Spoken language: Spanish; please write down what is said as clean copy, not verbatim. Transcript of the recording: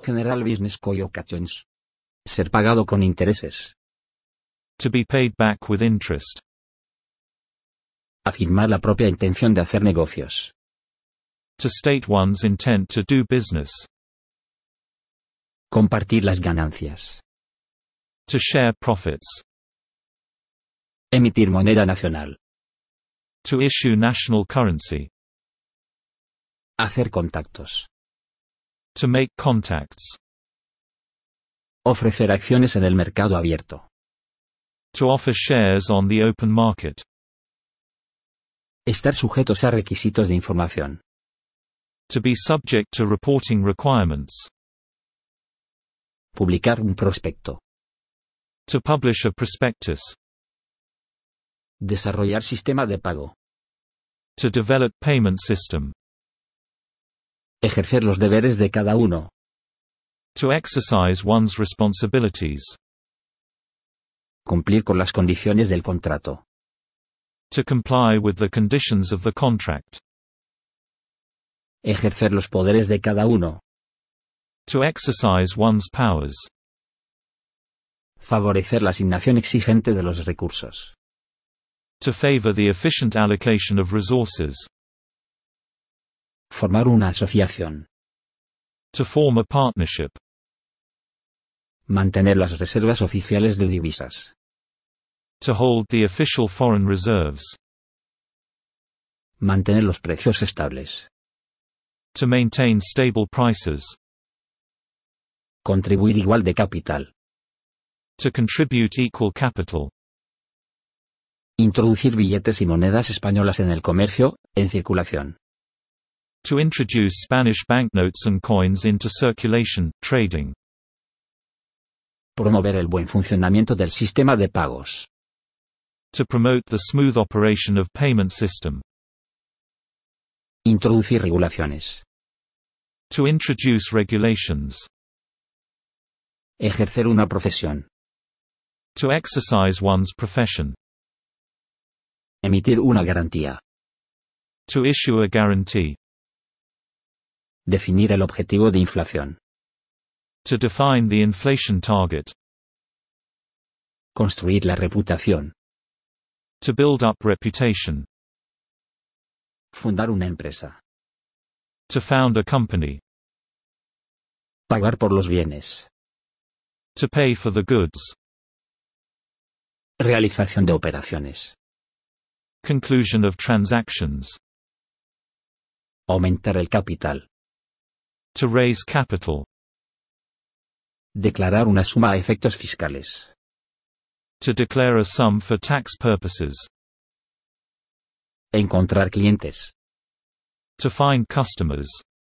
General Business Communications. Ser pagado con intereses. To be paid back with interest. Afirmar la propia intención de hacer negocios. To state one's intent to do business. Compartir las ganancias. To share profits. Emitir moneda nacional. To issue national currency. Hacer contactos. To make contacts. Ofrecer acciones en el mercado abierto. To offer shares on the open market. Estar sujetos a requisitos de información. To be subject to reporting requirements. Publicar un prospecto. To publish a prospectus. Desarrollar sistema de pago. To develop payment system. Ejercer los deberes de cada uno. To exercise one's responsibilities. Cumplir con las condiciones del contrato. To comply with the conditions of the contract. Ejercer los poderes de cada uno. To exercise one's powers. Favorecer la asignación exigente de los recursos. To favor the efficient allocation of resources. Formar una asociación. To form a partnership. Mantener las reservas oficiales de divisas. To hold the official foreign reserves. Mantener los precios estables. To maintain stable prices. Contribuir igual de capital. To contribute equal capital. Introducir billetes y monedas españolas en el comercio, en circulación. To introduce Spanish banknotes and coins into circulation, trading. Promover el buen funcionamiento del sistema de pagos. To promote the smooth operation of payment system. Introducir regulaciones. To introduce regulations. Ejercer una profesión. To exercise one's profession. Emitir una garantía. To issue a guarantee. Definir el objetivo de inflación. To define the inflation target. Construir la reputación. To build up reputation. Fundar una empresa. To found a company. Pagar por los bienes. To pay for the goods. Realización de operaciones. Conclusion of transactions. Aumentar el capital. To raise capital. Declarar una suma a efectos fiscales. To declare a sum for tax purposes. Encontrar clientes. To find customers.